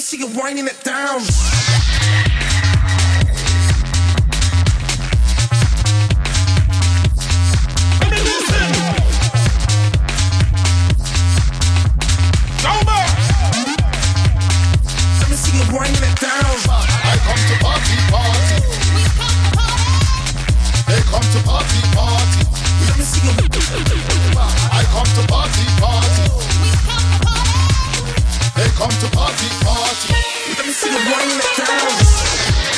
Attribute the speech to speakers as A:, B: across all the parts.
A: see you winding it down. Winding it down.
B: I come to party, party. They come to party, party.
A: Let me see you.
B: I come to party, party. They come to party, party.
A: Let me see you winding it down.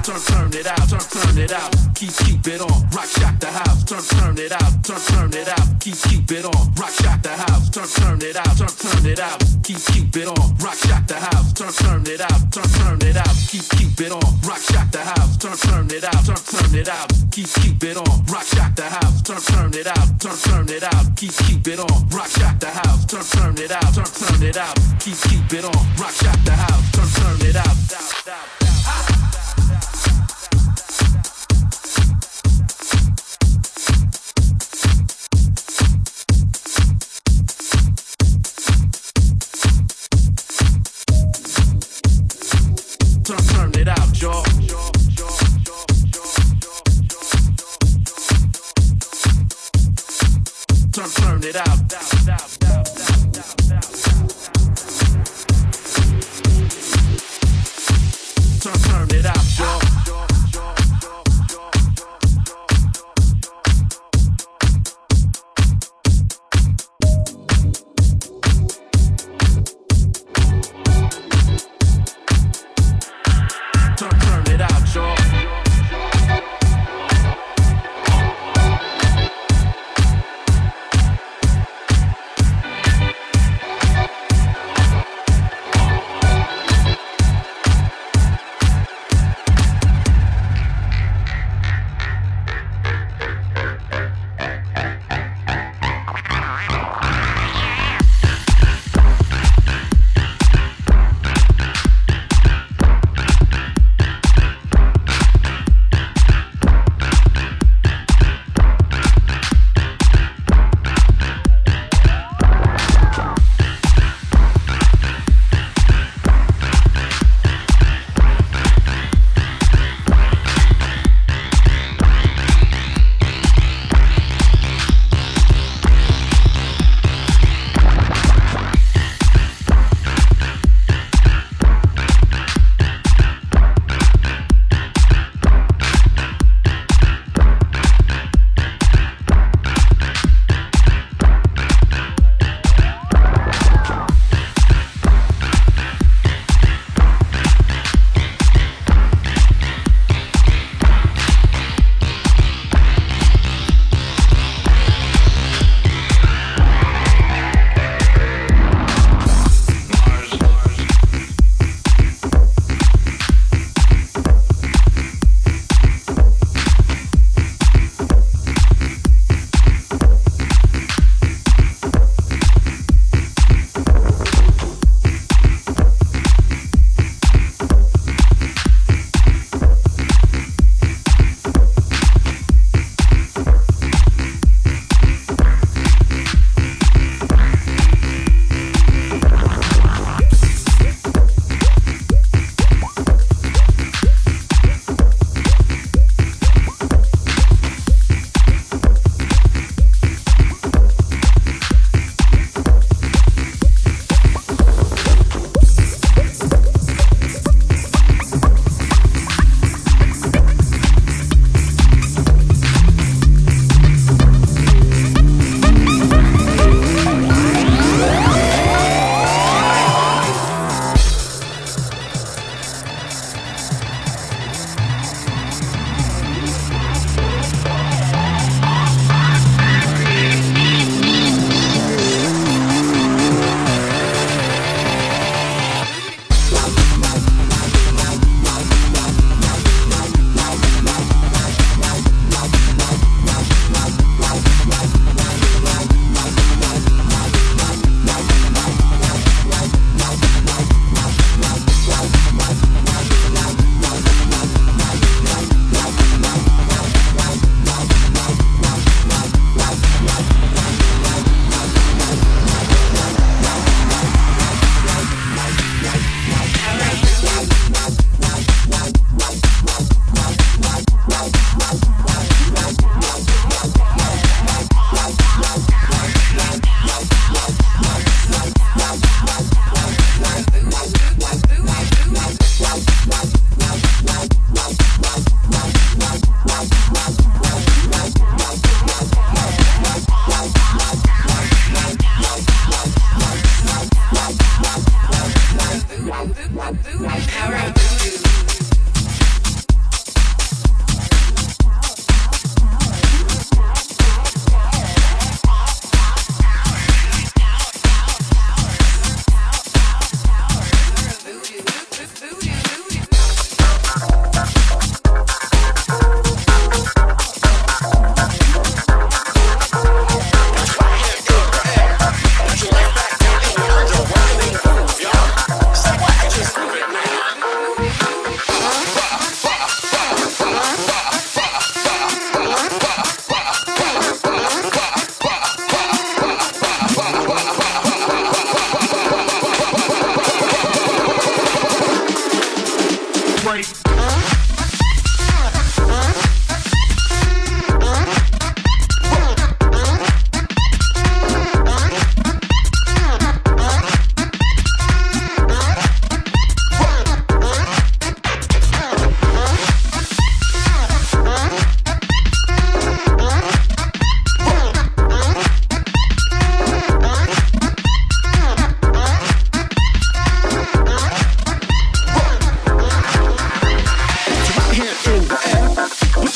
C: turn it out, turn it out, keep it on, rock shock the house, turn it out, turn it out, keep it on, rock shock the house, turn it out, turn it out, keep it on, rock shock the house, turn it out, turn it out, keep it on, rock shock the house, turn it out, turn it out, keep it on, rock shock the house, turn it out, turn it out, keep it on, rock shock the house, turn it out, turn it out, keep it on, rock shock the house, turn it out. Turn it out, y'all. Turn it out. Turn it out, y'all. Turn it out, y'all.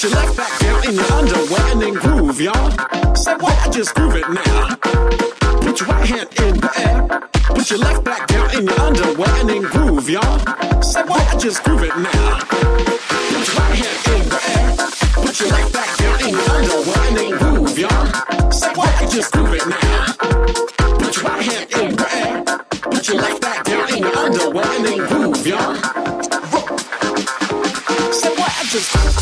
D: your left back down in your underwear and then groove, y'all. Say what? Just groove it now. Put your right hand in the air. Put your left back down in your underwear and then groove, y'all. Say what? Just groove it now. Put your right hand in the air. Put your left back down in your underwear and then groove, y'all. Say what? Just groove it now. Put your right hand in the air. Put your left back down in your underwear and then groove, y'all. Say what? Just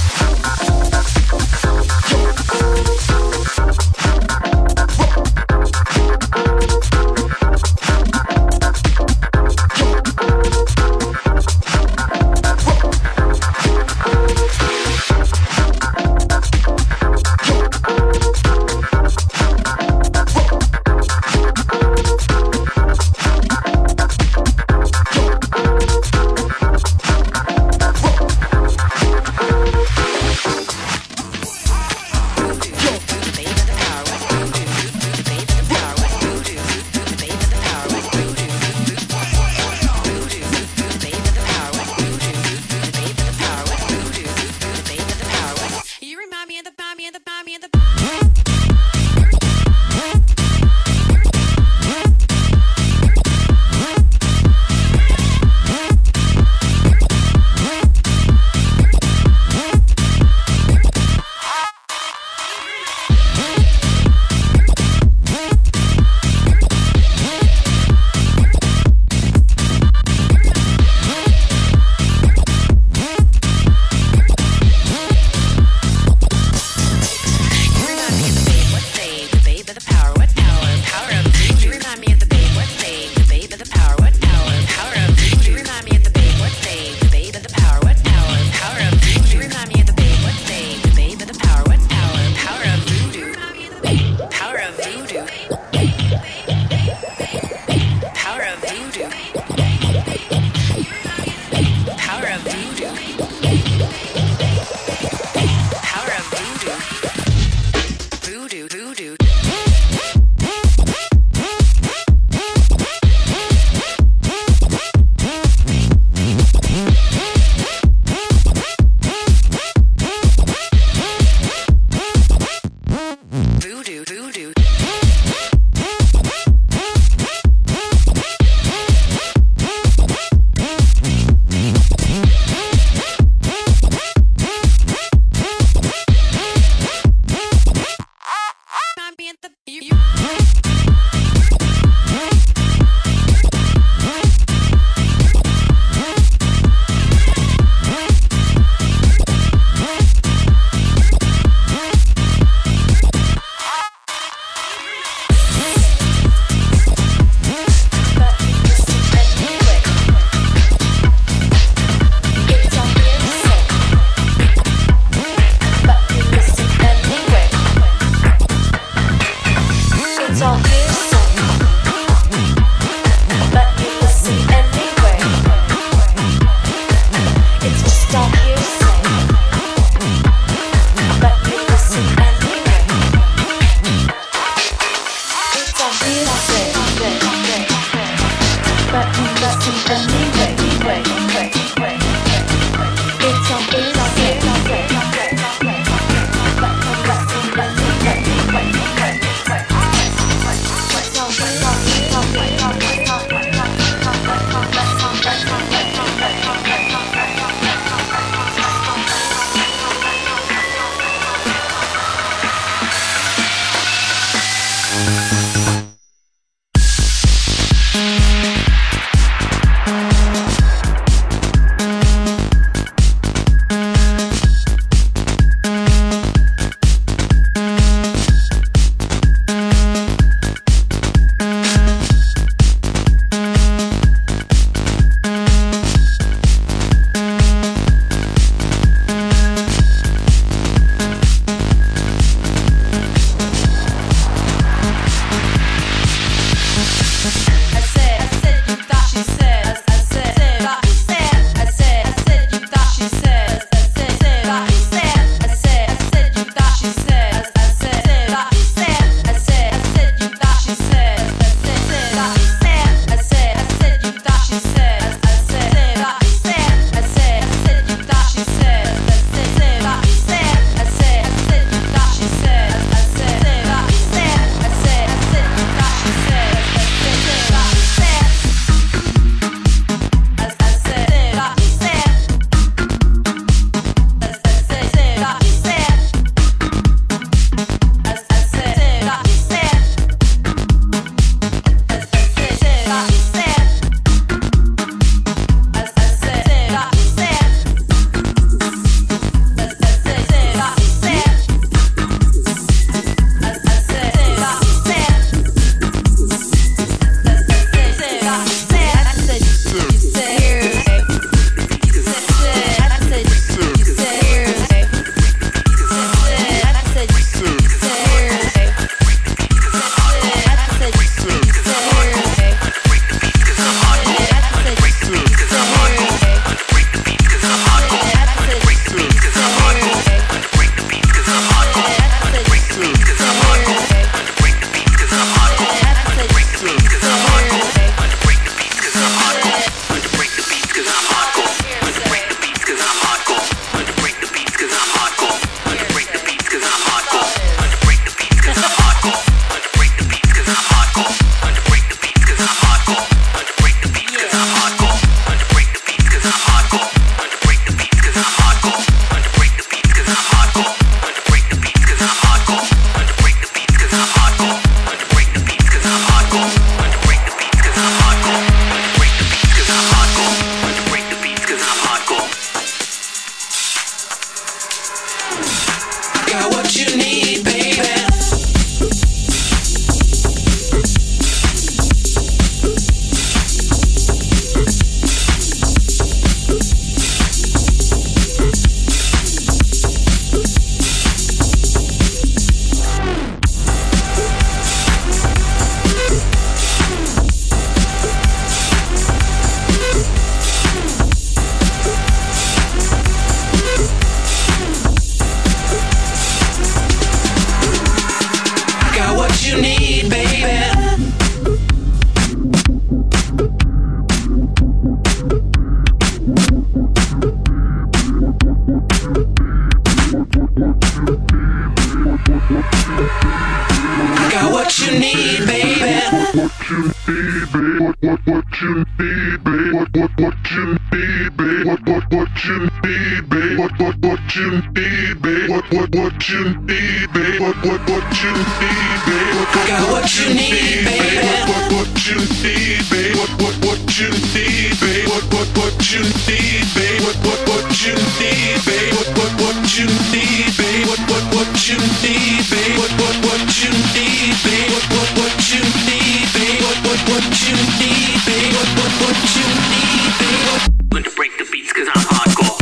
B: you need, babe? What you need, babe? What you need, babe? What you need, babe? What you need, babe? What you need, babe? What you need, babe?
A: I got what you need, baby.
B: What you need, babe? What you need, babe? What you need, babe? What you need, babe? What you need, babe? What you need, babe? What you need, babe? What you need, babe? What you need, babe? What you need, babe?
E: Going to break the beats 'cause I'm hardcore.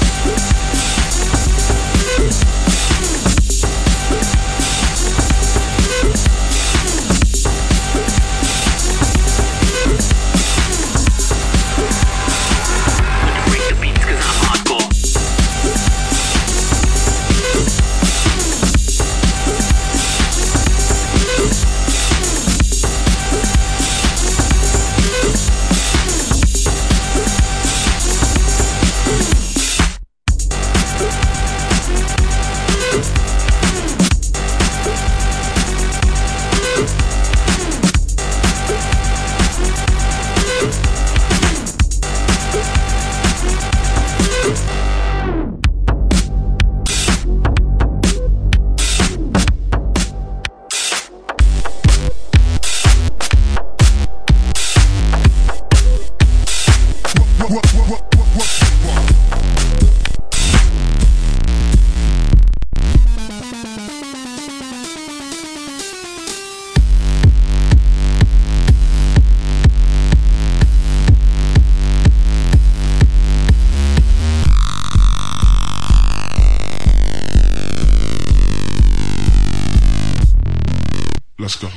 B: Let's go.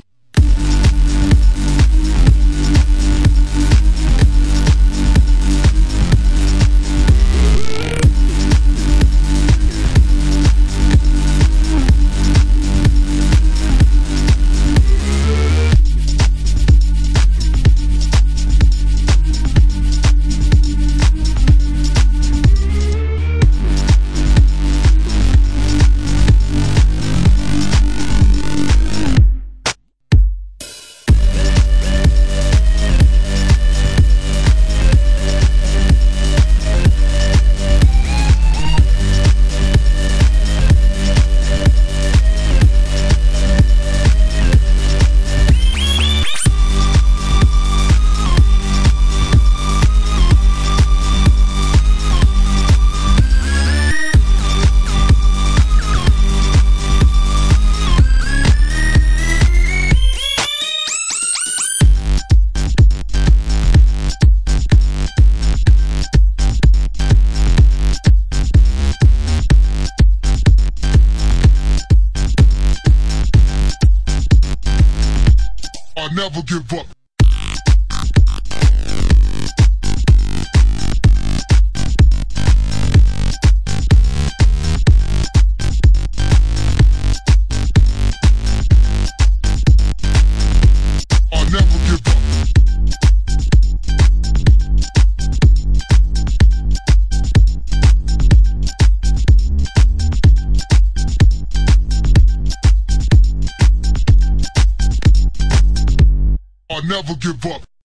B: I'll never give up. I'll never give up. I'll never give up.